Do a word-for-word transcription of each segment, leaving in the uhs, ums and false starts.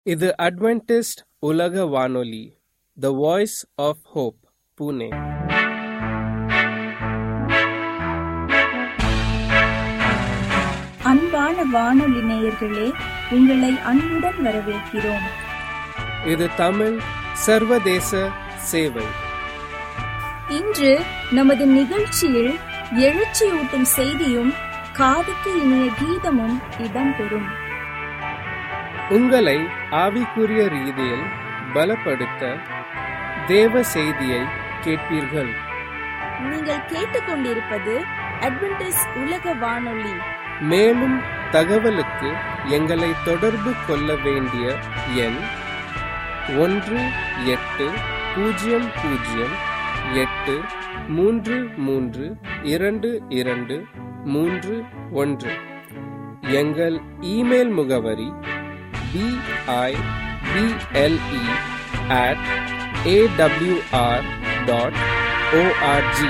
இது அட்வென்டிஸ்ட் உலக வானொலி, the Voice of Hope, Pune. அன்பான வானொலி நேயர்களே, உங்களை அன்புடன் வரவேற்கிறோம். இது தமிழ் சர்வதேச சேவை. இன்று நமது நிகழ்ச்சியில் எழுச்சியூட்டும் செய்தியும் காதுக்கு இனிய கீதமும் இடம்பெறும். உங்களை ஆவிக்குரிய ரீதியில் பலப்படுத்த தேவ செய்தியை கேட்பீர்கள். நீங்கள் கேட்டுக்கொண்டிருப்பது அட்வென்டிஸ்ட் உலக வானொலி. மேலும் தகவலுக்கு எங்களை தொடர்பு கொள்ள வேண்டிய எண் ஒன்று எட்டு பூஜ்ஜியம் பூஜ்ஜியம் எட்டு மூன்று மூன்று இரண்டு இரண்டு மூன்று ஒன்று. எங்கள் இமெயில் முகவரி P I P L E at AWR dot org.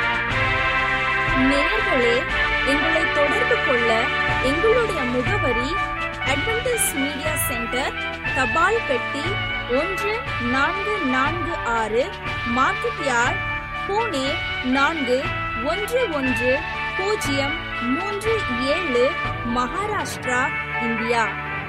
நேயர்களே, எங்களை தொடர்பு கொள்ள எங்களுடைய முகவரி அட்வென்டிஸ்ட் மீடியா சென்டர், தபால் பெட்டி ஒன்று நான்கு நான்கு ஆறு, மார்க்கெட் யார்ட், புனே நான்கு ஒன்று ஒன்று பூஜ்ஜியம் மூன்று ஏழு, மகாராஷ்டிரா, இந்தியா.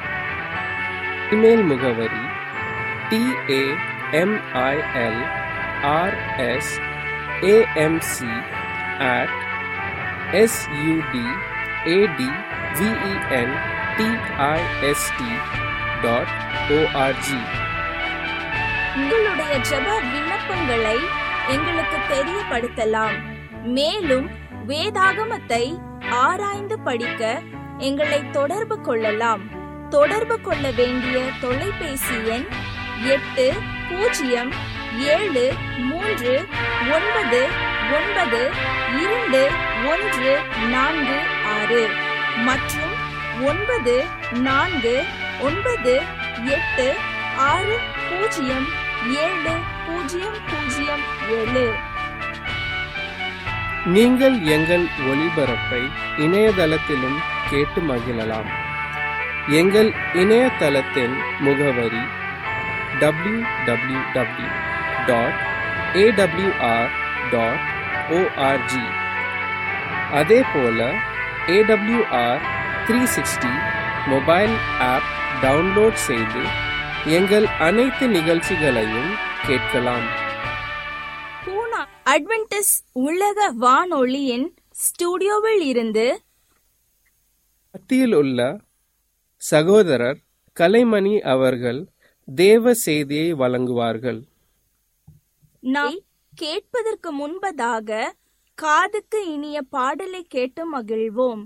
இமெயில் முகவரி T A M I L R S A M C at S U D A D V E N T I S T dot org. உங்களுடைய ஜெப விண்ணப்பங்களை எங்களுக்கு தெரியப்படுத்தலாம். மேலும் வேதாகமத்தை ஆராய்ந்து படிக்க எங்களை தொடர்பு கொள்ளலாம். தொடர்பு கொள்ள வேண்டிய தொலைபேசி எண் எட்டு பூஜ்ஜியம் ஏழு மூன்று ஒன்பது ஒன்பது இரண்டு ஒன்று நான்கு ஆறு மற்றும் ஒன்பது நான்கு ஒன்பது எட்டு ஆறு பூஜ்ஜியம் ஏழு பூஜ்ஜியம் பூஜ்ஜியம் ஏழு. நீங்கள் எங்கள் ஒளிபரப்பை இணையதளத்திலும் கேட்டு மகிழலாம். எங்கள் இணையதளத்தின் முகவரி W W W dot AWR dot org. அதே போல AWR three sixty mobile app download செய்து எங்கள் அனைத்து நிகழ்ச்சிகளையும் கேட்கலாம். பூனா அட்வென்டிஸ்ட் உலக வானொலியின் ஸ்டுடியோவில் இருந்து மத்தியில் உள்ள சகோதரர் கலைமணி அவர்கள் தேவ செய்தியை வழங்குவார்கள். நாம் கேட்பதற்கு முன்பதாக காதுக்கு இனிய பாடலை கேட்டு மகிழ்வோம்.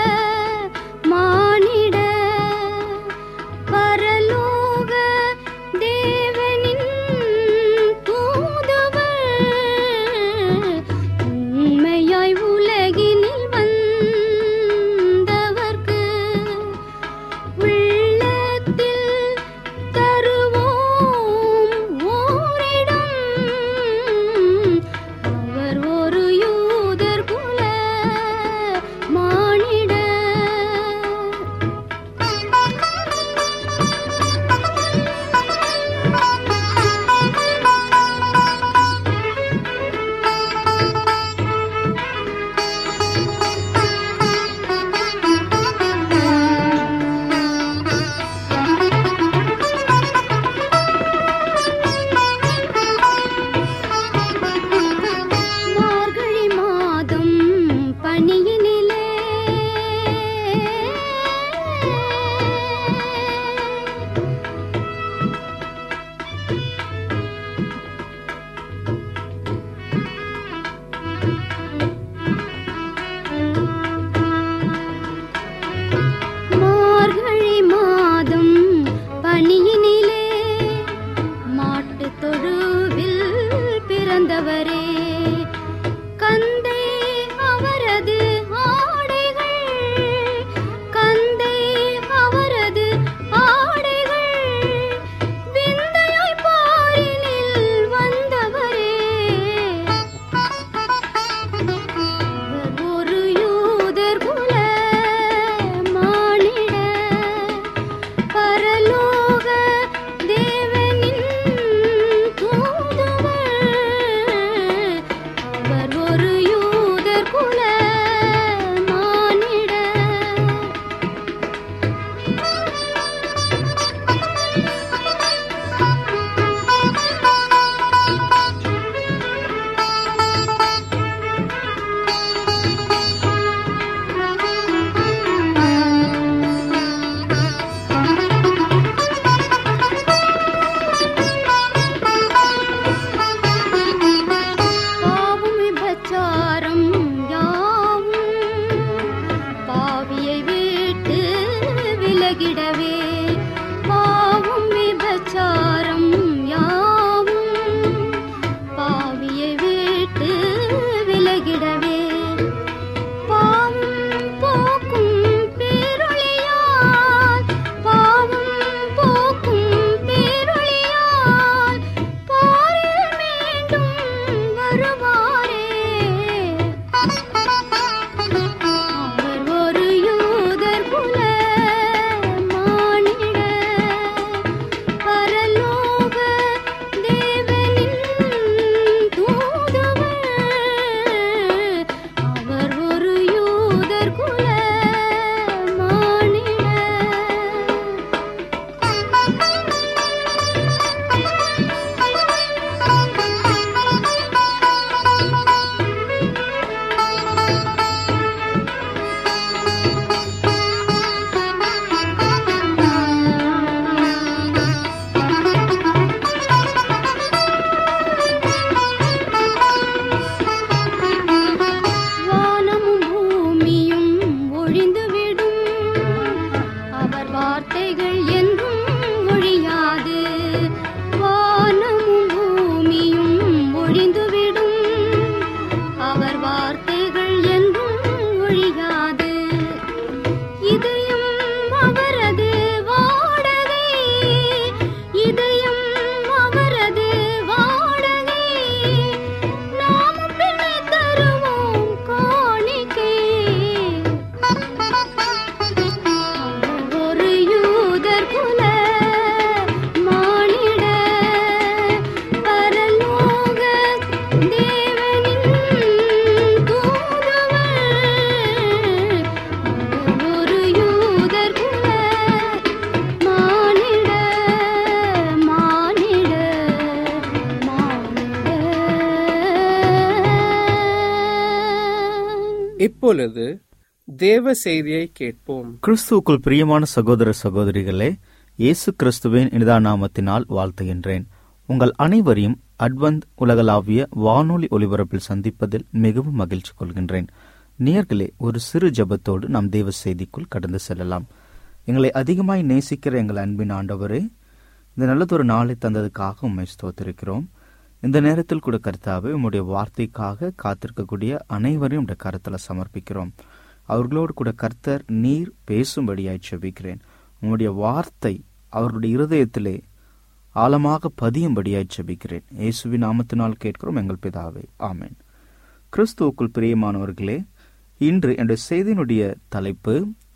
மானிட பரலோக இப்பொழுது தேவ செய்தியை கேட்போம். கிறிஸ்துவுக்குள் பிரியமான சகோதர சகோதரிகளே, இயேசு கிறிஸ்துவின் இனிதான நாமத்தினால் வாழ்த்துகின்றேன். உங்கள் அனைவரையும் அட்வந்த் உலகளாவிய வானொலி ஒலிபரப்பில் சந்திப்பதில் மிகவும் மகிழ்ச்சி கொள்கின்றேன். நேயர்களே, ஒரு சிறு ஜெபத்தோடு நாம் தேவ செய்திக்குள் கடந்து செல்லலாம். எங்களை அதிகமாய் நேசிக்கிற எங்கள் அன்பின் ஆண்டவரே, இந்த நல்லதொரு நாளை தந்ததுக்காக உம்மை ஸ்தோத்திரிக்கிறோம். இந்த நேரத்தில் கூட கர்த்தாவே, உம்முடைய வார்த்தைக்காக காத்திருக்கக்கூடிய அனைவரையும் உடைய கரத்தில் சமர்ப்பிக்கிறோம். அவர்களோடு கூட கர்த்தர் நீர் பேசும்படியாய் செபிக்கிறேன். உம்முடைய வார்த்தை அவர்களுடைய இருதயத்திலே ஆழமாக பதியும்படியாய் செபிக்கிறேன். இயேசுவின் நாமத்தினால் கேட்கிறோம் எங்கள் பிதாவே, ஆமென். கிறிஸ்துவுக்குள் பிரியமானவர்களே, இன்று என்னுடைய செய்தியினுடைய தலைப்பு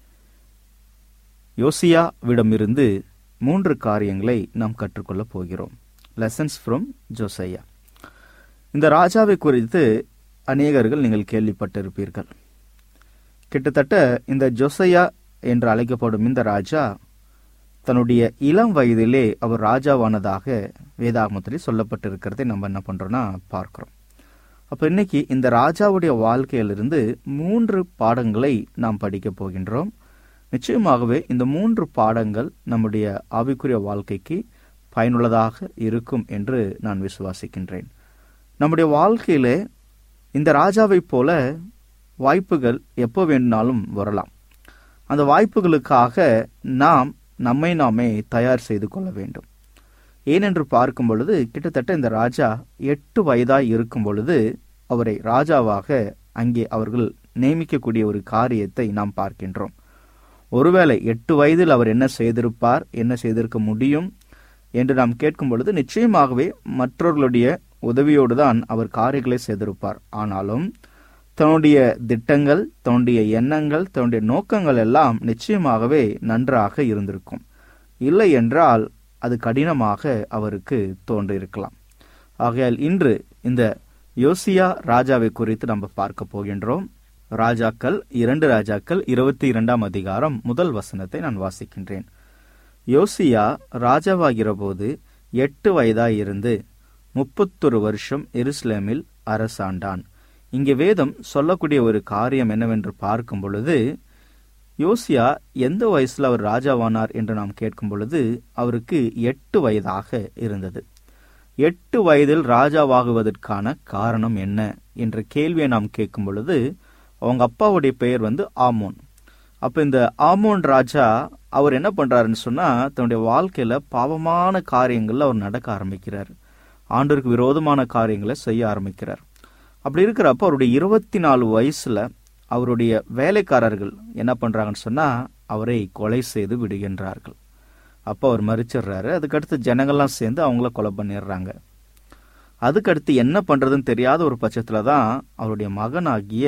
யோசியாவிடமிருந்து மூன்று காரியங்களை நாம் கற்றுக்கொள்ளப் போகிறோம். Lessons from Josiah. இந்த ராஜாவை குறித்து அநேகர்கள் நீங்கள் கேள்விப்பட்டிருப்பீர்கள். கிட்டத்தட்ட இந்த ஜோசியா என்று அழைக்கப்படும் இந்த ராஜா தன்னுடைய இளம் வயதிலே அவர் ராஜாவானதாக வேதாகமத்திலே சொல்லப்பட்டிருக்கிறதை நம்ம என்ன பண்றோம்னா பார்க்கிறோம். அப்ப இன்னைக்கு இந்த ராஜாவுடைய வாழ்க்கையிலிருந்து மூன்று பாடங்களை நாம் படிக்க போகின்றோம். நிச்சயமாகவே இந்த மூன்று பாடங்கள் நம்முடைய ஆவிக்குரிய வாழ்க்கைக்கு பயனுள்ளதாக இருக்கும் என்று நான் விசுவாசிக்கின்றேன். நம்முடைய வாழ்க்கையிலே இந்த ராஜாவை போல வாய்ப்புகள் எப்போ வேணும்னாலும் வரலாம். அந்த வாய்ப்புகளுக்காக நாம் நம்மை நாமே தயார் செய்து கொள்ள வேண்டும். ஏனென்று பார்க்கும் பொழுது கிட்டத்தட்ட இந்த ராஜா எட்டு வயதாய் இருக்கும் பொழுது அவரை ராஜாவாக அங்கே அவர்கள் நியமிக்கக்கூடிய ஒரு காரியத்தை நாம் பார்க்கின்றோம். ஒருவேளை எட்டு வயதில் அவர் என்ன செய்திருப்பார், என்ன செய்திருக்க முடியும் என்று நாம் கேட்கும் பொழுது நிச்சயமாகவே மற்றவர்களுடைய உதவியோடு தான் அவர் காரியங்களை செய்திருப்பார். ஆனாலும் தன்னுடைய திட்டங்கள், தன்னுடைய எண்ணங்கள், தன்னுடைய நோக்கங்கள் எல்லாம் நிச்சயமாகவே நன்றாக இருந்திருக்கும். இல்லை என்றால் அது கடினமாக அவருக்கு தோன்றியிருக்கலாம். ஆகையால் இன்று இந்த யோசியா ராஜாவை குறித்து நம்ம பார்க்க போகின்றோம். ராஜாக்கள் இரண்டு ராஜாக்கள் இருபத்தி இரண்டாம் அதிகாரம் முதல் வசனத்தை நான் வாசிக்கின்றேன். யோசியா ராஜாவாகிற போது எட்டு வயதாயிருந்து முப்பத்தொரு வருஷம் எருசலேமில் அரசாண்டான். இங்கே வேதம் சொல்லக்கூடிய ஒரு காரியம் என்னவென்று பார்க்கும் பொழுது, யோசியா எந்த வயசுல அவர் ராஜாவானார் என்று நாம் கேட்கும் பொழுது அவருக்கு எட்டு வயதாக இருந்தது. எட்டு வயதில் ராஜாவாகுவதற்கான காரணம் என்ன என்ற கேள்வியை நாம் கேட்கும் பொழுது அவங்க அப்பாவுடைய பெயர் வந்து ஆமோன். அப்ப இந்த ஆமோன் ராஜா அவர் என்ன பண்றாருன்னு சொன்னா தன்னுடைய வாழ்க்கையில பாவமான காரியங்கள்ல அவர் நடக்க ஆரம்பிக்கிறார். ஆண்டவருக்கு விரோதமான காரியங்களை செய்ய ஆரம்பிக்கிறார். அப்படி இருக்கிறப்ப அவருடைய இருபத்தி நாலு வயசுல அவருடைய வேலைக்காரர்கள் என்ன பண்றாங்கன்னு சொன்னா அவரை கொலை செய்து விடுகின்றார்கள். அப்போ அவர் மறிச்சிடுறாரு. அதுக்கடுத்து ஜனங்கள்லாம் சேர்ந்து அவங்கள கொலை பண்ணிடுறாங்க. அதுக்கடுத்து என்ன பண்றதுன்னு தெரியாத ஒரு பட்சத்துல தான் அவருடைய மகனாகிய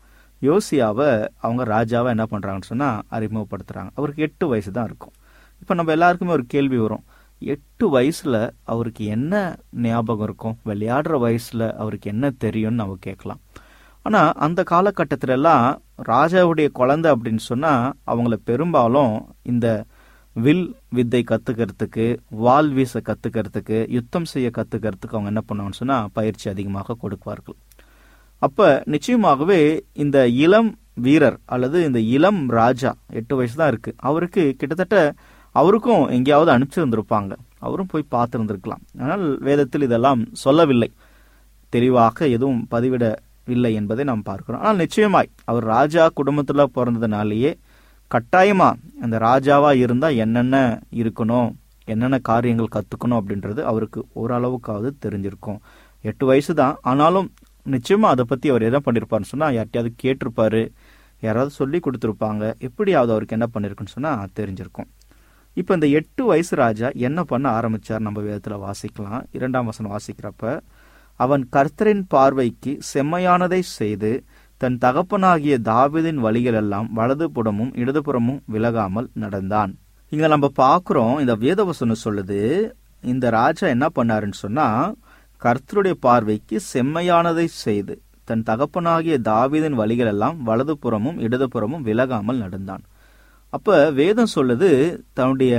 யோசியாவை அவங்க ராஜாவை என்ன பண்றாங்கன்னு சொன்னா அறிமுகப்படுத்துறாங்க. அவருக்கு எட்டு வயசு தான் இருக்கும். இப்ப நம்ம எல்லாருக்குமே ஒரு கேள்வி வரும், எட்டு வயசுல அவருக்கு என்ன ஞாபகம் இருக்கும், விளையாடுற வயசுல அவருக்கு என்ன தெரியும்னு நம்ம கேட்கலாம். ஆனா அந்த காலகட்டத்தில எல்லாம் ராஜாவுடைய குழந்தை அப்படின்னு சொன்னா அவங்கள பெரும்பாலும் இந்த வில் வித்தை கத்துக்கிறதுக்கு, வால் வீச கத்துக்கிறதுக்கு, யுத்தம் செய்ய கத்துக்கிறதுக்கு அவங்க என்ன பண்ணுவாங்கன்னு சொன்னா பயிற்சி அதிகமாக கொடுப்பார்கள். அப்ப நிச்சயமாகவே இந்த இளம் வீரர் அல்லது இந்த இளம் ராஜா எட்டு வயசு தான் இருக்கு, அவருக்கு கிட்டத்தட்ட அவருக்கும் எங்கேயாவது அனுப்பிச்சிருந்திருப்பாங்க, அவரும் போய் பார்த்திருந்திருக்கலாம். ஆனால் வேதத்தில் இதெல்லாம் சொல்லவில்லை, தெளிவாக எதுவும் பதிவிடவில்லை என்பதை நாம் பார்க்கிறோம். ஆனால் நிச்சயமாய் அவர் ராஜா குடும்பத்துல பிறந்ததுனாலேயே கட்டாயமா அந்த ராஜாவா இருந்தா என்னென்ன இருக்கணும், என்னென்ன காரியங்கள் கத்துக்கணும் அப்படின்றது அவருக்கு ஓரளவுக்காவது தெரிஞ்சிருக்கும். எட்டு வயசு தான், ஆனாலும் நிச்சயமா அதை பத்தி அவர் என்ன பண்ணிருப்பாருன்னு சொன்னா யார்ட்டையாவது கேட்டிருப்பாரு, யாராவது சொல்லி கொடுத்திருப்பாங்க, எப்படியாவது அவருக்கு என்ன பண்ணிருக்குன்னு சொன்னா தெரிஞ்சிருக்கும். இப்ப இந்த எட்டு வயசு ராஜா என்ன பண்ண ஆரம்பிச்சார் நம்ம வேதத்துல வாசிக்கலாம். இரண்டாம் வசனம் வாசிக்கிறப்ப, அவன் கர்த்தரின் பார்வைக்கு செம்மையானதை செய்து தன் தகப்பனாகிய தாவீதின் வழிகள் எல்லாம் வலதுபுறமும் இடதுபுறமும் விலகாமல் நடந்தான். இங்க நம்ம பாக்குறோம், இந்த வேதவசனம் சொல்லுது இந்த ராஜா என்ன பண்ணாருன்னு சொன்னா கர்த்தருடைய பார்வைக்கு செம்மையானதை செய்து தன் தகப்பனாகிய தாவீதின் வழிகள் எல்லாம் வலதுபுறமும் இடதுபுறமும் விலகாமல் நடந்தான். அப்ப வேதம் சொல்லுது தன்னுடைய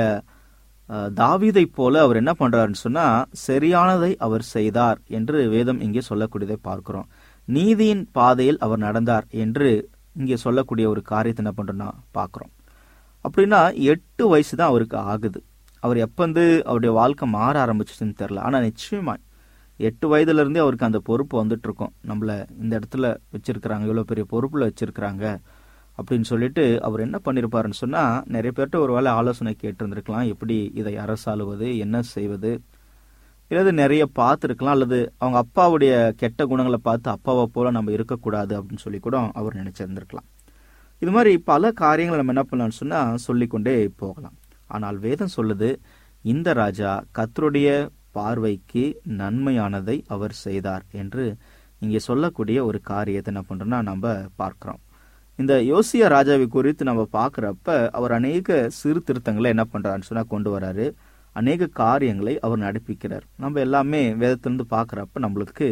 தாவீதை போல அவர் என்ன பண்றாருன்னு சொன்னா சரியானதை அவர் செய்தார் என்று வேதம் இங்கே சொல்லக்கூடியதை பார்க்கிறோம். நீதியின் பாதையில் அவர் நடந்தார் என்று இங்கே சொல்லக்கூடிய ஒரு காரியத்தை என்ன பண்ணுறோன்னா பார்க்குறோம். அப்படின்னா எட்டு வயசு தான் அவருக்கு ஆகுது. அவர் எப்போ வந்து அவருடைய வாழ்க்கை மாற ஆரம்பிச்சுன்னு தெரில. ஆனால் நிச்சயமாக எட்டு வயதுலேருந்தே அவருக்கு அந்த பொறுப்பு வந்துட்டு இருக்கும். நம்மளை இந்த இடத்துல வச்சிருக்கிறாங்க, இவ்வளோ பெரிய பொறுப்பில் வச்சிருக்கிறாங்க அப்படின்னு சொல்லிட்டு அவர் என்ன பண்ணியிருப்பாருன்னு சொன்னால், நிறைய பேர்கிட்ட ஒரு வேளை ஆலோசனை கேட்டிருந்துருக்கலாம், எப்படி இதை அரசாளுவது, என்ன செய்வது, இல்லது நிறைய பார்த்துருக்கலாம், அல்லது அவங்க அப்பாவுடைய கெட்ட குணங்களை பார்த்து அப்பாவை போல நம்ம இருக்கக்கூடாது அப்படின்னு சொல்லி கூட அவர் நினைச்சிருந்திருக்கலாம். இது மாதிரி பல காரியங்களை நம்ம என்ன பண்ணலாம்னு சொன்னால் சொல்லிக்கொண்டே போகலாம். ஆனால் வேதம் சொல்லுது, இந்த ராஜா கர்த்தருடைய பார்வைக்கு நன்மையானதை அவர் செய்தார் என்று இங்கே சொல்லக்கூடிய ஒரு காரியத்தை என்ன பண்றோம்னா நம்ம பார்க்கிறோம். இந்த யோசியா ராஜாவை குறித்து நம்ம பார்க்கிறப்ப அவர் அநேக சீர்திருத்தங்களை என்ன பண்றாருன்னு சொன்னா கொண்டு வராரு. அநேக காரியங்களை அவர் நடப்பிக்கிறார். நம்ம எல்லாமே வேதத்திலிருந்து பார்க்கிறப்ப நம்மளுக்கு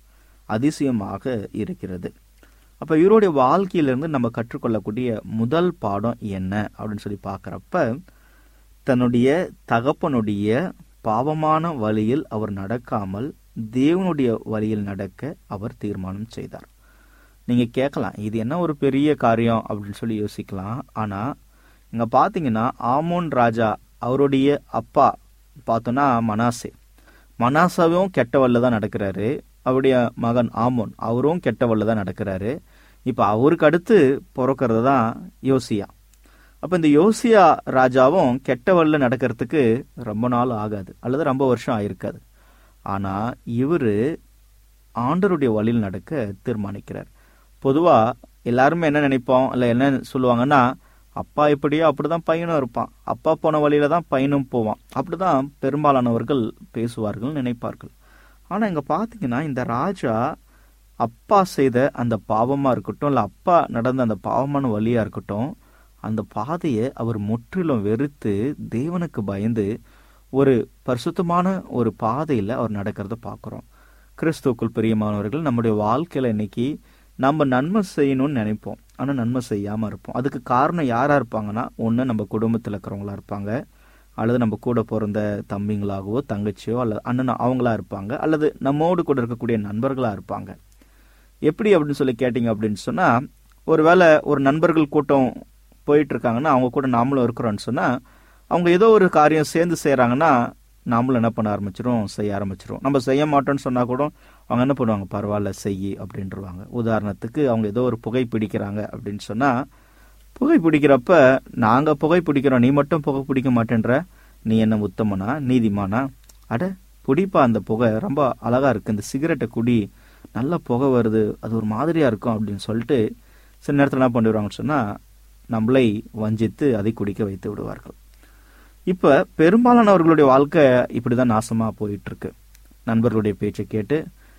அதிசயமாக இருக்கிறது. அப்ப இவருடைய வாழ்க்கையிலிருந்து நம்ம கற்றுக்கொள்ளக்கூடிய முதல் பாடம் என்ன அப்படின்னு சொல்லி பார்க்கிறப்ப, தன்னுடைய தகப்பனுடைய பாவமான வழியில் அவர் நடக்காமல் தேவனுடைய வழியில் நடக்க அவர் தீர்மானம் செய்தார். நீங்க கேட்கலாம், இது என்ன ஒரு பெரிய காரியம் அப்படின்னு சொல்லி யோசிக்கலாம். ஆனா இங்க பாத்தீங்கன்னா ஆமோன் ராஜா அவருடைய அப்பா பார்த்தோன்னா மனாசே, மனாசாவும் கெட்ட வழியில தான் நடக்கிறாரு. அவருடைய மகன் ஆமோன் அவரும் கெட்ட வழியில தான் நடக்கிறாரு. இப்ப அவருக்கு அடுத்து பிறக்கிறது தான் யோசியா. அப்ப இந்த யோசியா ராஜாவும் கெட்ட வழியில நடக்கிறதுக்கு ரொம்ப நாள் ஆகாது, அல்லது ரொம்ப வருஷம் ஆயிருக்காது. ஆனா இவரு ஆண்டருடைய வழியில் நடக்க தீர்மானிக்கிறார். பொதுவா எல்லாருமே என்ன நினைப்போம், இல்ல என்ன சொல்லுவாங்கன்னா, அப்பா எப்படியோ அப்படிதான் பையனும் இருப்பான், அப்பா போன வழியில தான் பையனும் போவான், அப்படிதான் பெரும்பாலானவர்கள் பேசுவார்கள், நினைப்பார்கள். ஆனா இங்க பாத்தீங்கன்னா இந்த ராஜா அப்பா செய்த அந்த பாவமா இருக்கட்டும், இல்ல அப்பா நடந்த அந்த பாவமான வழியா இருக்கட்டும், அந்த பாதையை அவர் முற்றிலும் வெறுத்து தேவனுக்கு பயந்து ஒரு பரிசுத்தமான ஒரு பாதையில அவர் நடக்கிறத பார்க்கிறோம். கிறிஸ்துவுக்குள் பிரியமானவர்கள், நம்முடைய வாழ்க்கையில இன்னைக்கு நம்ம நன்மை செய்யணும்னு நினைப்போம், ஆனா நன்மை செய்யாம இருப்போம். அதுக்கு காரணம் யாரா இருப்பாங்கன்னா, ஒண்ணு நம்ம குடும்பத்தில் இருக்கிறவங்களா இருப்பாங்க, அல்லது நம்ம கூட பிறந்த தம்பிங்களாகவோ தங்கச்சியோ அல்லது அண்ணன் அவங்களா இருப்பாங்க, அல்லது நம்மோடு கூட இருக்கக்கூடிய நண்பர்களா இருப்பாங்க. எப்படி அப்படின்னு சொல்லி கேட்டீங்க அப்படின்னு சொன்னா, ஒருவேளை ஒரு நண்பர்கள் கூட்டம் போயிட்டு இருக்காங்கன்னா அவங்க கூட நாமளும் இருக்கிறோம்னு சொன்னா, அவங்க ஏதோ ஒரு காரியம் சேர்ந்து செய்யறாங்கன்னா நாமளும் என்ன பண்ண ஆரம்பிச்சிரும், செய்ய ஆரம்பிச்சிரும். நம்ம செய்ய மாட்டோம்னு சொன்னா கூட அவங்க என்ன பண்ணுவாங்க, பரவாயில்ல செய்யி அப்படின்ட்டுருவாங்க. உதாரணத்துக்கு அவங்க ஏதோ ஒரு புகை பிடிக்கிறாங்க அப்படின்னு சொன்னா, புகை பிடிக்கிறப்ப நாங்க புகை பிடிக்கிறோம், நீ மட்டும் புகை பிடிக்க மாட்டேன்ற, நீ என்ன உத்தமனா நீதிமானா, அட பிடிப்பா அந்த புகை ரொம்ப அழகா இருக்கு, இந்த சிகரெட்டை குடி, நல்ல புகை வருது, அது ஒரு மாதிரியா இருக்கும் அப்படின்னு சொல்லிட்டு சில நேரத்தில் என்ன பண்ணிடுவாங்கன்னு சொன்னா நம்மளை வஞ்சித்து அதை குடிக்க வைத்து விடுவார்கள். இப்ப பெரும்பாலானவர்களுடைய வாழ்க்கை இப்படிதான் நாசமா போயிட்டு இருக்கு. நண்பர்களுடைய பேச்சை கேட்டு,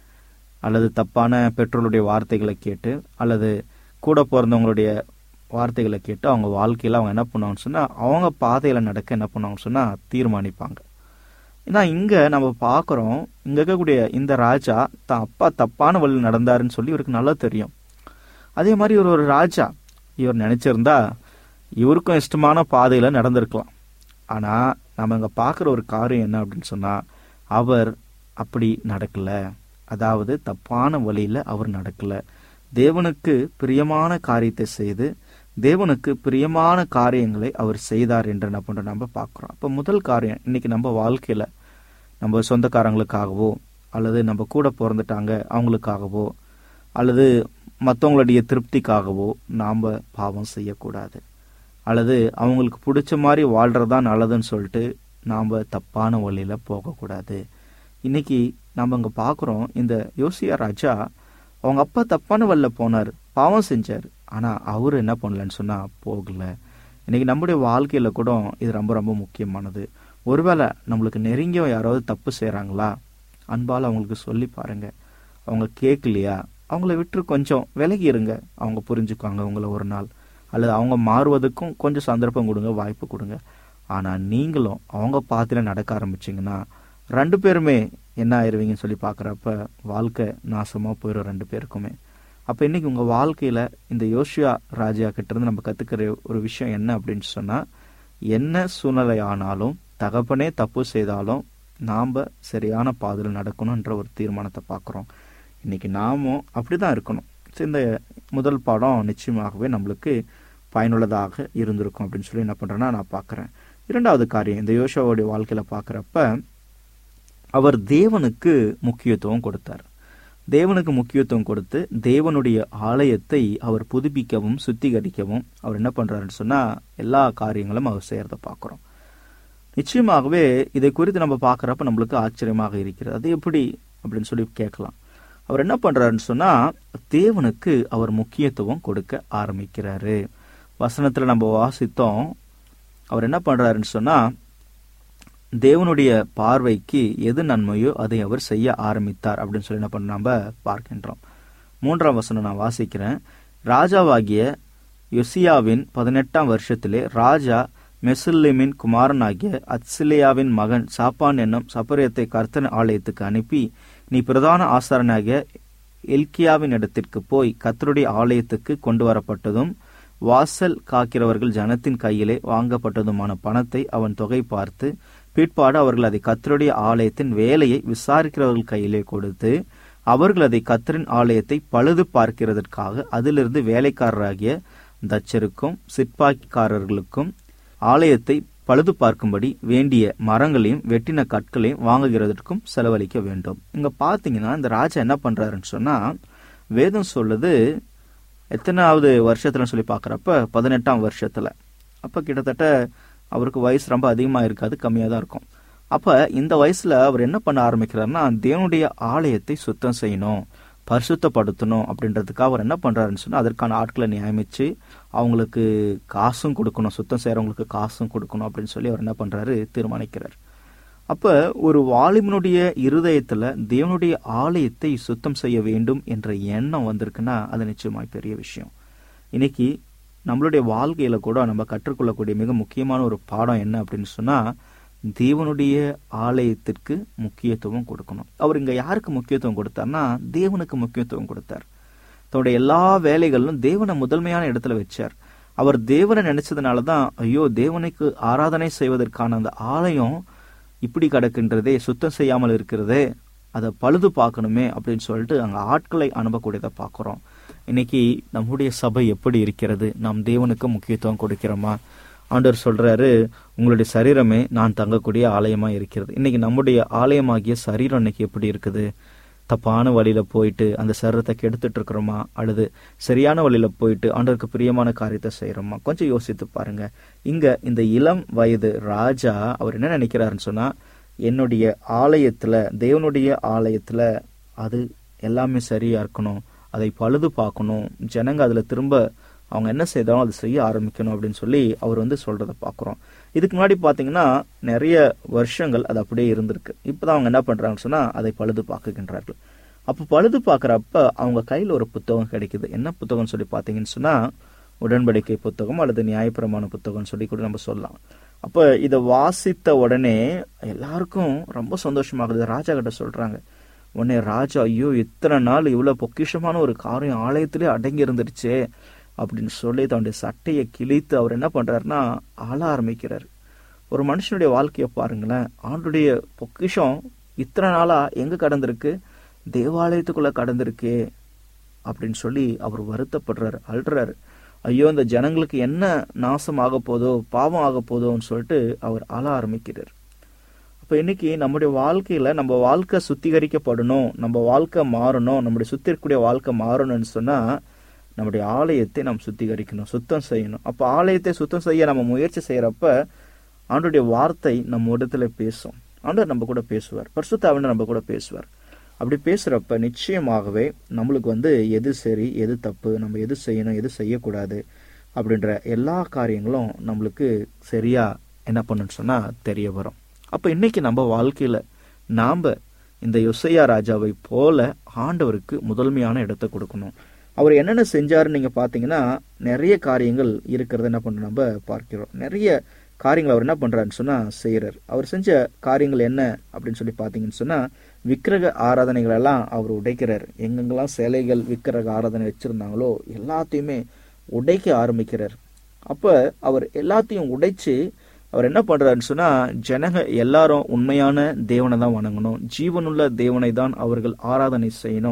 அல்லது தப்பான பெற்றோருடைய வார்த்தைகளை கேட்டு, அல்லது கூட பிறந்தவங்களுடைய வார்த்தைகளை கேட்டு அவங்க வாழ்க்கையில அவங்க என்ன பண்ணுவாங்கன்னு சொன்னா அவங்க பாதையில நடக்க என்ன பண்ணுவாங்கன்னு சொன்னா தீர்மானிப்பாங்க. ஏன்னா இங்க நம்ம பாக்குறோம், இங்க இருக்கக்கூடிய இந்த ராஜா தான் அப்பா தப்பான வழியில் நடந்தாருன்னு சொல்லி இவருக்கு நல்லா தெரியும். அதே மாதிரி இவர் ஒரு ராஜா, இவர் நினைச்சிருந்தா இவருக்கும் இஷ்டமான பாதையில நடந்திருக்கலாம். ஆனா நம்ம இங்க பாக்குற ஒரு காரியம் என்ன அப்படின்னு சொன்னா, அவர் அப்படி நடக்கல. அதாவது தப்பான வழியில அவர் நடக்கல. தேவனுக்கு பிரியமான காரியத்தை செய்து தேவனுக்கு பிரியமான காரியங்களை அவர் செய்தார் என்று என்ன பண்ற நம்ம பார்க்கிறோம். அப்ப முதல் காரியம், இன்னைக்கு நம்ம வாழ்க்கையில நம்ம சொந்தக்காரங்களுக்காகவோ, அல்லது நம்ம கூட பிறந்துட்டாங்க அவங்களுக்காகவோ, அல்லது மற்றவங்களுடைய திருப்திக்காகவோ நாம பாவம் செய்யக்கூடாது. அல்லது அவங்களுக்கு பிடிச்ச மாதிரி வாழ்றதுதான் நல்லதுன்னு சொல்லிட்டு நாம தப்பான வழியில போகக்கூடாது. இன்னைக்கு நம்ம இங்க பாக்குறோம், இந்த யோசியா ராஜா அவங்க அப்பா தப்பான வழியில போனார், பாவம் செஞ்சாரு, ஆனா அவரு என்ன பண்ணலன்னு சொன்னா போகல. இன்னைக்கு நம்முடைய வாழ்க்கையில கூட இது ரொம்ப ரொம்ப முக்கியமானது. ஒருவேளை நம்மளுக்கு நெருங்கிய யாராவது தப்பு செய்யறாங்களா, அன்பால அவங்களுக்கு சொல்லி பாருங்க. அவங்க கேட்கலையா, அவங்கள விட்டு கொஞ்சம் விலகி இருங்க, அவங்க புரிஞ்சுக்குவாங்க உங்களை ஒரு நாள். அல்லது அவங்க மாறுவதற்கும் கொஞ்சம் சந்தர்ப்பம் கொடுங்க, வாய்ப்பு கொடுங்க. ஆனா நீங்களும் அவங்க பாத்தில நடக்க ஆரம்பிச்சிங்கன்னா ரெண்டு பேருமே என்ன ஆயிருவீங்கன்னு சொல்லி பாக்குறப்ப வாழ்க்கை நாசமா போயிடும் ரெண்டு பேருக்குமே. அப்ப இன்னைக்கு உங்க வாழ்க்கையில இந்த யோசியா ராஜா கிட்ட இருந்து நம்ம கத்துக்கிற ஒரு விஷயம் என்ன அப்படின்னு சொன்னா, என்ன சூழ்நிலை ஆனாலும் தகப்பனே தப்பு செய்தாலும் நாம சரியான பாதையில் நடக்கணும்ன்ற ஒரு தீர்மானத்தை பார்க்கிறோம். இன்னைக்கு நாமும் அப்படிதான் இருக்கணும். இந்த முதல் பாடம் நிச்சயமாகவே நம்மளுக்கு பயனுள்ளதாக இருந்திருக்கும் அப்படின்னு சொல்லி என்ன பண்றேன்னா நான் பார்க்குறேன். இரண்டாவது காரியம், இந்த யோசுவாவுடைய வாழ்க்கையில பார்க்குறப்ப அவர் தேவனுக்கு முக்கியத்துவம் கொடுத்தார். தேவனுக்கு முக்கியத்துவம் கொடுத்து தேவனுடைய ஆலயத்தை அவர் புதுப்பிக்கவும் சுத்திகரிக்கவும் அவர் என்ன பண்றாருன்னு சொன்னா எல்லா காரியங்களும் அவர் செய்யறத பார்க்கிறோம். நிச்சயமாகவே இதை குறித்து நம்ம பார்க்கறப்ப நம்மளுக்கு ஆச்சரியமாக இருக்கிறது. அது எப்படி அப்படின்னு சொல்லி கேட்கலாம். அவர் என்ன பண்றாருன்னு சொன்னா தேவனுக்கு அவர் முக்கியத்துவம் கொடுக்க ஆரம்பிக்கிறாரு. வசனத்துல நம்ம வாசித்தோம், அவர் என்ன பண்றாருன்னு சொன்னா தேவனுடைய பார்வைக்கு எது நன்மையோ அதை அவர் செய்ய ஆரம்பித்தார் அப்படின்னு சொல்லி என்ன பண்ண நம்ம பார்க்கின்றோம். மூன்றாம் வசனம் நான் வாசிக்கிறேன். ராஜாவாகிய யோசியாவின் பதினெட்டாம் வருஷத்திலே ராஜா மெசுல்லிமின் குமாரனாகிய அத்சிலியாவின் மகன் சாப்பான் என்னும் சப்பரியத்தை கர்த்தர் ஆலயத்துக்கு அனுப்பி, நீ பிரதான ஆசாரனாகிய எல்கியாவின் இடத்திற்கு போய் கர்த்தருடைய ஆலயத்துக்கு கொண்டு வரப்பட்டதும் வாசல் காக்கிறவர்கள் ஜனத்தின் கையிலே வாங்கப்பட்டதுமான பணத்தை அவன் தொகை பார்த்து, பிற்பாடு அவர்கள் அதை கர்த்தருடைய ஆலயத்தின் வேலையை விசாரிக்கிறவர்கள் கையிலே கொடுத்து, அவர்கள் அதை கர்த்தரின் ஆலயத்தை பழுது பார்க்கிறதற்காக அதிலிருந்து வேலைக்காரராகிய தச்சருக்கும் சிற்பாய்க்காரர்களுக்கும் ஆலயத்தை பழுது பார்க்கும்படி வேண்டிய மரங்களையும் வெட்டின கற்களையும் வாங்குகிறதற்கும் செலவழிக்க வேண்டும். இங்க பாத்தீங்கன்னா இந்த ராஜா என்ன பண்றாருன்னு சொன்னா, வேதம் சொல்லுது எத்தனாவது வருஷத்துல சொல்லி பாக்குறப்ப பதினெட்டாம் வருஷத்துல. அப்ப கிட்டத்தட்ட அவருக்கு வயசு ரொம்ப அதிகமா இருக்காது, கம்மியா தான் இருக்கும். அப்ப இந்த வயசுல அவர் என்ன பண்ண ஆரம்பிக்கிறாருன்னா தேவனுடைய ஆலயத்தை சுத்தம் செய்யணும், பரிசுத்தப்படுத்தணும் அப்படின்றதுக்காக அவர் என்ன பண்றாருன்னு சொன்னா அதற்கான ஆட்களை நியமிச்சு அவங்களுக்கு காசும் கொடுக்கணும், சுத்தம் செய்யறவங்களுக்கு காசும் கொடுக்கணும் அப்படின்னு சொல்லி அவர் என்ன பண்றாரு தீர்மானிக்கிறார். அப்ப ஒரு வாலிபனுடைய இருதயத்துல தேவனுடைய ஆலயத்தை சுத்தம் செய்ய வேண்டும் என்ற எண்ணம் வந்திருக்குன்னா அது நிச்சயமாய் பெரிய விஷயம். இன்னைக்கு நம்மளுடைய வாழ்க்கையில கூட நம்ம கற்றுக்கொள்ளக்கூடிய மிக முக்கியமான ஒரு பாடம் என்ன அப்படின்னு சொன்னா தேவனுடைய ஆலயத்திற்கு முக்கியத்துவம் கொடுக்கணும். அவர் இங்க யாருக்கு முக்கியத்துவம் கொடுத்தார்னா தேவனுக்கு முக்கியத்துவம் கொடுத்தார். தன்னுடைய எல்லா வேலைகளிலும் தேவனை முதன்மையான இடத்துல வச்சார். அவர் தேவனை நினைச்சதுனாலதான் ஐயோ தேவனுக்கு ஆராதனை செய்வதற்கான அந்த ஆலயம் இப்படி கிடக்கின்றதே, சுத்தம் செய்யாமல் இருக்கிறதே, அதை பழுது பார்க்கணுமே அப்படின்னு சொல்லிட்டு அங்க ஆட்களை அனுப்பக்கூடியதை பார்க்கிறோம். இன்னைக்கு நம்முடைய சபை எப்படி இருக்கிறது? நாம் தேவனுக்கு முக்கியத்துவம் கொடுக்கிறோமா? ஆண்டவர் சொல்றாரு, உங்களுடைய சரீரமே நான் தங்கக்கூடிய ஆலயமா இருக்கிறது. இன்னைக்கு நம்முடைய ஆலயமாகிய சரீரம் இன்னைக்கு எப்படி இருக்குது? தப்பான வழியில போயிட்டு அந்த சரீரத்தை கெடுத்துட்டு இருக்கிறோமா, அல்லது சரியான வழியில போயிட்டு ஆண்டவருக்கு பிரியமான காரியத்தை செய்யறோமா? கொஞ்சம் யோசித்து பாருங்க. இங்க இந்த இளம் வயது ராஜா அவர் என்ன நினைக்கிறாருன்னு சொன்னா, என்னுடைய ஆலயத்துல தேவனுடைய ஆலயத்துல அது எல்லாமே சரியா இருக்கணும், அதை பழுது பார்க்கணும், ஜனங்க அதுல திரும்ப அவங்க என்ன செய்தாலும் அது செய்ய ஆரம்பிக்கணும் அப்படின்னு சொல்லி அவர் வந்து சொல்றதை பார்க்குறோம். இதுக்கு முன்னாடி பார்த்தீங்கன்னா நிறைய வருஷங்கள் அது அப்படியே இருந்திருக்கு. இப்போதான் அவங்க என்ன பண்றாங்கன்னு சொன்னா அதை பழுது பார்க்குகின்றார்கள். அப்போ பழுது பார்க்குறப்ப அவங்க கையில் ஒரு புத்தகம் கிடைக்குது. என்ன புத்தகம்னு சொல்லி பார்த்தீங்கன்னு சொன்னா உடன்படிக்கை புத்தகம் அல்லது நியாயப்பிரமாண புத்தகம்னு சொல்லி கூட நம்ம சொல்லலாம். அப்போ இதை வாசித்த உடனே எல்லாருக்கும் ரொம்ப சந்தோஷமாகுது. ராஜா கிட்ட சொல்றாங்க. உடனே ராஜா, ஐயோ இத்தனை நாள் இவ்வளவு பொக்கிஷமான ஒரு காரியம் ஆலயத்திலே அடங்கி இருந்துருச்சே அப்படின்னு சொல்லி தன்னுடைய சட்டையை கிழித்து அவர் என்ன பண்றாருன்னா ஆள ஆரம்பிக்கிறார். ஒரு மனுஷனுடைய வாழ்க்கையை பாருங்களேன். ஆண்டுடைய பொக்கிஷம் இத்தனை நாளா எங்க கடந்திருக்கு? தேவாலயத்துக்குள்ள கடந்திருக்கே அப்படின்னு சொல்லி அவர் வருத்தப்படுறாரு, அழுறாரு. ஐயோ இந்த ஜனங்களுக்கு என்ன நாசம் ஆக போதோ, பாவம் ஆக போதோன்னு சொல்லிட்டு அவர் ஆள ஆரம்பிக்கிறார். அப்ப இன்னைக்கு நம்முடைய வாழ்க்கையில நம்ம வாழ்க்கை சுத்திகரிக்கப்படணும், நம்ம வாழ்க்கை மாறணும், நம்முடைய சுத்தி இருக்கக்கூடிய வாழ்க்கை மாறணும்னு சொன்னா நம்முடைய ஆலயத்தை நாம் சுத்திகரிக்கணும், சுத்தம் செய்யணும். அப்ப ஆலயத்தை சுத்தம் செய்ய நம்ம முயற்சி செய்யறப்ப ஆண்டவருடைய வார்த்தை நம்ம இடத்துல பேசும். ஆண்டவர் நம்ம கூட பேசுவார், பரிசுத்த ஆவியானவர் நம்ம கூட பேசுவார். அப்படி பேசுறப்ப நிச்சயமாகவே நம்மளுக்கு வந்து எது சரி எது தப்பு, நம்ம எது செய்யணும் எது செய்யக்கூடாது அப்படின்ற எல்லா காரியங்களும் நம்மளுக்கு சரியா என்ன பண்ணுன்னு சொன்னா தெரிய வரும். அப்ப இன்னைக்கு நம்ம வாழ்க்கையில நாம இந்த யோசியா ராஜாவை போல ஆண்டவருக்கு முதன்மையான இடத்தை கொடுக்கணும். அவர் என்னென்ன செஞ்சாருன்னு நீங்க பாத்தீங்கன்னா நிறைய காரியங்கள் இருக்கிறத என்ன பண்றோம் நம்ம பார்க்கிறோம். நிறைய காரியங்கள் அவர் என்ன பண்றாருன்னு சொன்னா செய்யறாரு. அவர் செஞ்ச காரியங்கள் என்ன அப்படின்னு சொல்லி பாத்தீங்கன்னு சொன்னா விக்கிரக ஆராதனைகள் எல்லாம் அவர் உடைக்கிறார். எங்கெங்கெல்லாம் சிலைகள் விக்கிரக ஆராதனை வச்சிருந்தாங்களோ எல்லாத்தையுமே உடைக்க ஆரம்பிக்கிறார். அப்ப அவர் எல்லாத்தையும் உடைச்சு அவர் என்ன பண்றாருன்னு சொன்னா ஜனங்க எல்லாரும் உண்மையான தேவனை தான் வணங்கணும், ஜீவனுள்ள தேவனை தான் அவர்கள் ஆராதனை செய்யணும்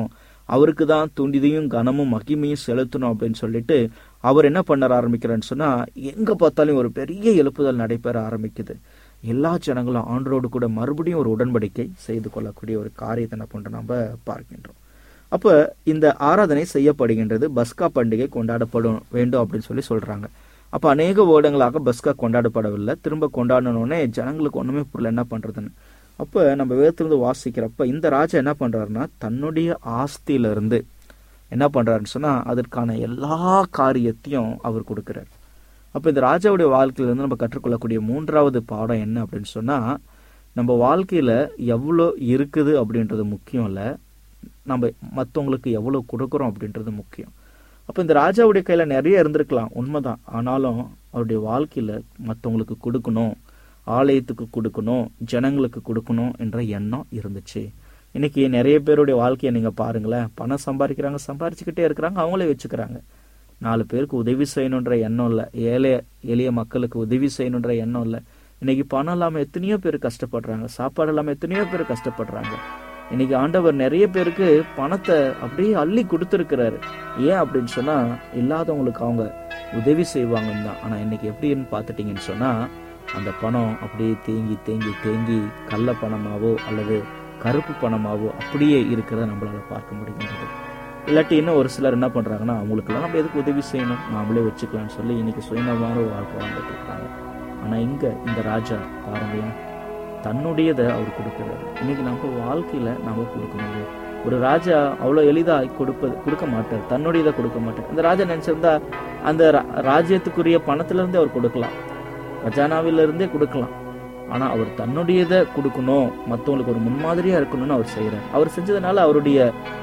அவருக்கு தான் துண்டிதையும் கனமும் மகிமையும் செலுத்தணும் அப்படின்னு சொல்லிட்டு அவர் என்ன பண்ண ஆரம்பிக்கிறான்னு சொன்னா, எங்க பார்த்தாலும் ஒரு பெரிய எழுப்புதல் நடைபெற ஆரம்பிக்குது. எல்லா ஜனங்களும் ஆண்டரோடு கூட மறுபடியும் ஒரு உடன்படிக்கை செய்து கொள்ளக்கூடிய ஒரு காரியத்தை என்ன பண்றோம் நம்ம பார்க்கின்றோம். அப்ப இந்த ஆராதனை செய்யப்படுகின்றது, பஸ்கா பண்டிகை கொண்டாடப்படும் வேண்டும் அப்படின்னு சொல்லி சொல்றாங்க. அப்ப அநேக வருடங்களாக பஸ்கா கொண்டாடப்படவில்லை, திரும்ப கொண்டாடணுன்னே ஜனங்களுக்கு ஒண்ணுமே புரியல என்ன பண்றதுன்னு. அப்ப நம்ம வேதத்திலிருந்து வாசிக்கிறப்ப இந்த ராஜா என்ன பண்றாருன்னா, தன்னுடைய ஆஸ்தியில இருந்து என்ன பண்றாருன்னு சொன்னா அதற்கான எல்லா காரியத்தையும் அவர் கொடுக்கிறார். அப்ப இந்த ராஜாவுடைய வாழ்க்கையில இருந்து நம்ம கற்றுக்கொள்ளக்கூடிய மூன்றாவது பாடம் என்ன அப்படின்னு சொன்னா, நம்ம வாழ்க்கையில எவ்வளோ இருக்குது அப்படின்றது முக்கியம் இல்ல, நம்ம மற்றவங்களுக்கு எவ்வளவு கொடுக்குறோம் அப்படின்றது முக்கியம். அப்ப இந்த ராஜாவுடைய கையில நிறைய இருந்திருக்கலாம் உண்மைதான், ஆனாலும் அவருடைய வாழ்க்கையில மற்றவங்களுக்கு கொடுக்கணும், ஆலயத்துக்கு கொடுக்கணும், ஜனங்களுக்கு கொடுக்கணும் என்ற எண்ணம் இருந்துச்சு. இன்னைக்கு நிறைய பேருடைய வாழ்க்கையை நீங்க பாருங்களேன், பணம் சம்பாதிக்கிறாங்க, சம்பாதிச்சுக்கிட்டே இருக்கிறாங்க, அவங்களே வச்சுக்கிறாங்க. நாலு பேருக்கு உதவி செய்யணுன்ற எண்ணம் இல்லை, ஏழை எளிய மக்களுக்கு உதவி செய்யணுன்ற எண்ணம் இல்லை. இன்னைக்கு பணம் இல்லாம எத்தனையோ பேர் கஷ்டப்படுறாங்க, சாப்பாடு இல்லாம எத்தனையோ பேர் கஷ்டப்படுறாங்க. இன்னைக்கு ஆண்டவர் நிறைய பேருக்கு பணத்தை அப்படியே அள்ளி கொடுத்துருக்கிறாரு. ஏன் அப்படின்னு சொன்னா இல்லாதவங்களுக்கு அவங்க உதவி செய்வாங்கன்னு தான். ஆனா இன்னைக்கு எப்படின்னு பாத்துட்டீங்கன்னு சொன்னா அந்த பணம் அப்படியே தேங்கி தேங்கி தேங்கி கள்ள பணமாவோ அல்லது கருப்பு பணமாவோ அப்படியே இருக்கிறத நம்மளால பார்க்க முடிகின்றது. இல்லாட்டி இன்னும் ஒரு சிலர் என்ன பண்றாங்கன்னா, அவங்களுக்கெல்லாம் நம்ம எதுக்கு உதவி செய்யணும், நாமளே வச்சுக்கலாம்னு சொல்லி இன்னைக்கு சுயநலமான ஒரு வாழ்க்கை வாழ்ந்துட்டு இருக்காங்க. ஆனா இங்க இந்த ராஜா பாருங்களேன், தன்னுடையதை அவர் கொடுக்கிறாரு. இன்னைக்கு நம்ம வாழ்க்கையில நம்ம கொடுக்கணும். ஒரு ராஜா அவ்வளவு எளிதா கொடுப்பது கொடுக்க மாட்டார், தன்னுடையதை கொடுக்க மாட்டார். இந்த ராஜா நினைச்சிருந்தா அந்த ராஜ்யத்துக்குரிய பணத்துல இருந்தே அவர் கொடுக்கலாம், கஜானாவில இருந்தே கொடுக்கலாம். ஆனா அவர் தன்னுடையதை கொடுக்கணும், மற்றவங்களுக்கு ஒரு முன்மாதிரியா இருக்கணும்னு அவர் செய்யறாரு. அவர் செஞ்சதுனால அவருடைய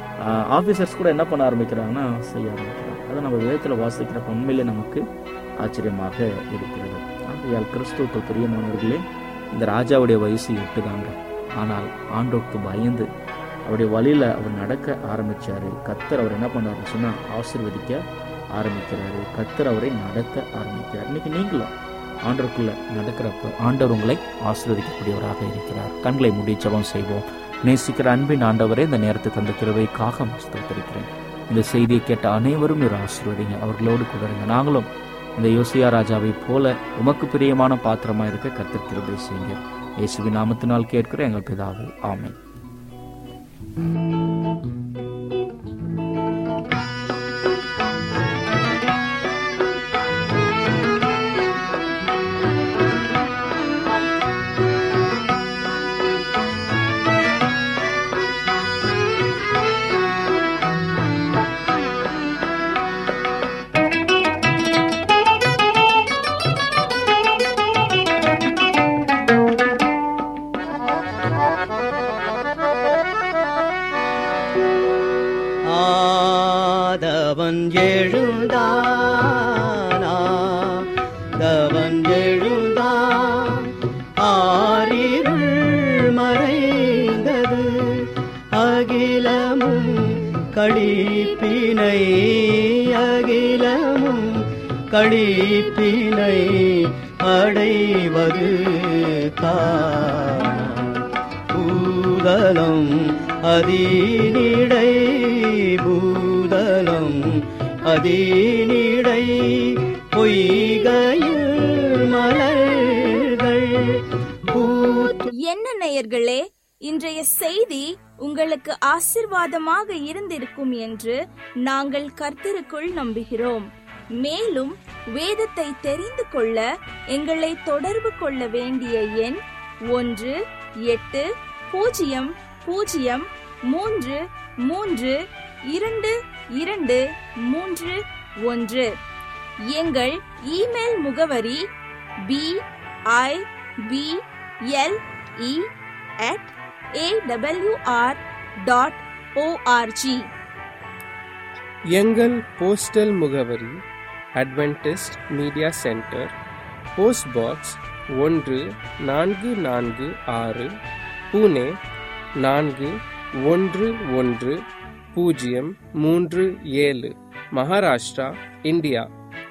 ஆபீசர்ஸ் கூட என்ன பண்ண ஆரம்பிக்கிறாங்கன்னா செய்ய ஆரம்பிக்கிறாங்க. அதை நம்ம வேதத்துல வாசிக்கிற உண்மையிலே நமக்கு ஆச்சரியமாக இருக்கிறது. ஆகையால் கிறிஸ்துவுக்கு பிரியமானவர்களே, இந்த ராஜாவுடைய வயசு எட்டு தாங்க, ஆனால் ஆண்டோருக்கு பயந்து அவருடைய வழியில அவர் நடக்க ஆரம்பிச்சாரு. கர்த்தர் அவர் என்ன பண்ணாருன்னு சொன்னா ஆசீர்வதிக்க ஆரம்பிக்கிறாரு, கர்த்தர் அவரை நடத்த ஆரம்பிக்கிறார். இன்னைக்கு நீங்களும் ஆண்டவருக்குள்ள நடக்கிறப்ப ஆண்டவர் உங்களை ஆசீர்வதிக்கக்கூடியவராக இருக்கிறார். கண்களை மூடி ஜெபம் செய்வோம். நேசிக்கிற அன்பின் ஆண்டவரே, இந்த நேரத்தை தந்த கிருபைக்காக ஸ்தோத்திரிக்கிறேன். இந்த செய்தியை கேட்ட அனைவரும் ஒரு ஆசீர்வதிங்க, அவர்களோடு கூட இருங்க. நாங்களும் இந்த யோசியா ராஜாவை போல உமக்கு பிரியமான பாத்திரமா இருக்க கர்த்தர் கிருபை செய்யுங்க. இயேசுவின் நாமத்தினால் கேட்கிற எங்கள் பிதாவே, ஆமென். களிப்பினை அகிலமும் களிப்பினை அடைவது பூதலம் அதீனிடை பூதலம் அதீனிடை பொய்கையில் மலர்கள். என்ன நேயர்களே, இன்றைய செய்தி உங்களுக்கு ஆசீர்வாதமாக இருந்திருக்கும் என்று நாங்கள் கர்த்தருக்குள் நம்புகிறோம். மேலும் வேதத்தை தெரிந்து கொள்ள எங்களை தொடர்பு கொள்ள வேண்டிய எண் ஒன்று எட்டு பூஜ்ஜியம் பூஜ்ஜியம் மூன்று மூன்று இரண்டு இரண்டு மூன்று ஒன்று. எங்கள் இமெயில் முகவரி P I P L E at A W R dot O R G. எங்கள் போஸ்டல் முகவரி Adventist media centre, post box ஒன்று நான்கு நான்கு ஆறு, புனே நான்கு ஒன்று ஒன்று பூஜ்ஜியம் மூன்று ஏழு, மகாராஷ்டிரா, இந்தியா.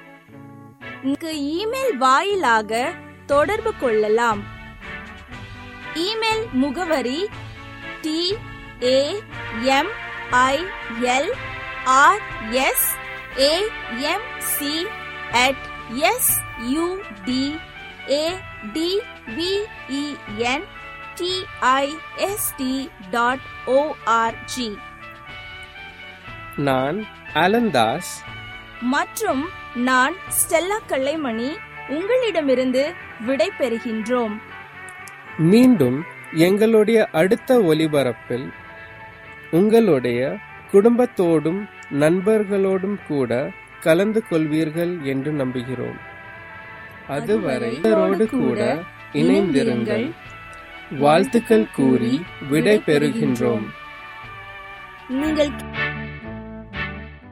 இமெயில் வாயிலாக தொடர்பு கொள்ளலாம். இமெயில் முகவரி T A M I L R S A M C at S U D A D V E N T I S T dot O R G. நான் அலந்தாஸ் மற்றும் நான் ஸ்டெல்லா கல்லைமணி உங்களிடமிருந்து விடை பெறுகின்றோம். மீண்டும் எங்களுடைய அடுத்த ஒலிபரப்பில் உங்களுடைய குடும்பத்தோடும் நண்பர்களோடும் கூட கலந்து கொள்வீர்கள் என்று நம்புகிறோம். அதுவரை இவரோடு கூட இணைந்திருங்கள். வாழ்த்துக்கள் கூறி விடை பெறுகின்றோம். நீங்கள்